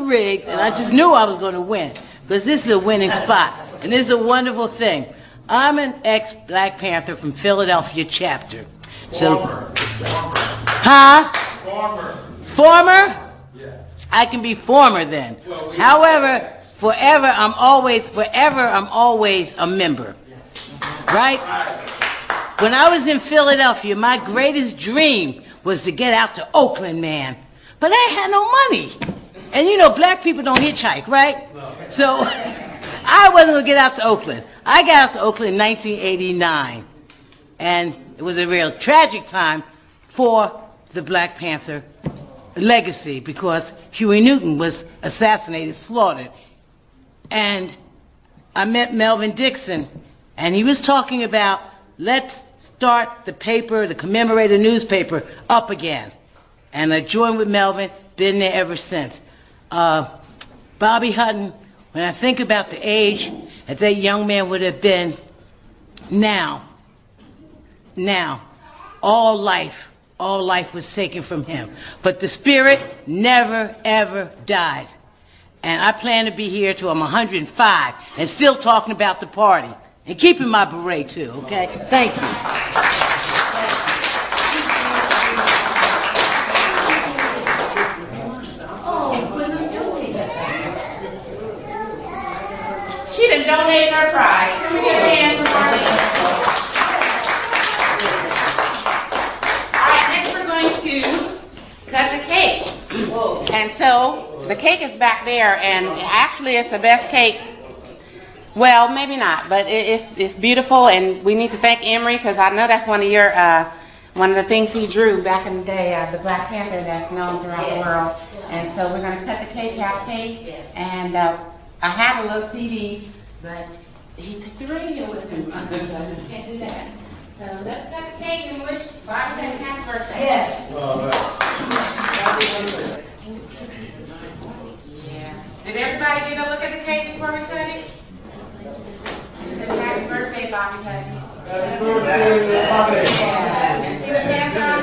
rigged, and I just knew I was going to win because this is a winning spot, and this is a wonderful thing. I'm an ex-Black Panther from Philadelphia chapter. So, Former? Yes. I can be former then. Well, however, forever I'm always a member. Right? When I was in Philadelphia, my greatest dream was to get out to Oakland, man. But I had no money. And you know, black people don't hitchhike, right? So I wasn't going to get out to Oakland. I got out to Oakland in 1989. And it was a real tragic time for the Black Panther legacy because Huey Newton was assassinated, slaughtered. And I met Melvin Dixon, and he was talking about, let's start the paper, the commemorative newspaper, up again. And I joined with Melvin, been there ever since. Bobby Hutton, when I think about the age that that young man would have been now, all life was taken from him. But the spirit never, ever dies. And I plan to be here till I'm 105 and still talking about the party. And keeping my beret too, okay? Thank you. She done donated her prize. Can we give a hand for Marlene? To cut the cake. And so the cake is back there, and actually it's the best cake. Well, maybe not, but it's beautiful, and we need to thank Emery because I know that's one of the things he drew back in the day, the Black Panther that's known throughout the world. And so we're going to cut the cake, half cake, and I had a little CD, but he took the radio with him, so we can't do that. So let's cut the cake and wish Bobby a happy birthday. Yes. Yeah. Did everybody get a look at the cake before we cut it? It says happy birthday, Bobby Hutton. Happy birthday, Bobby. And see the pants on?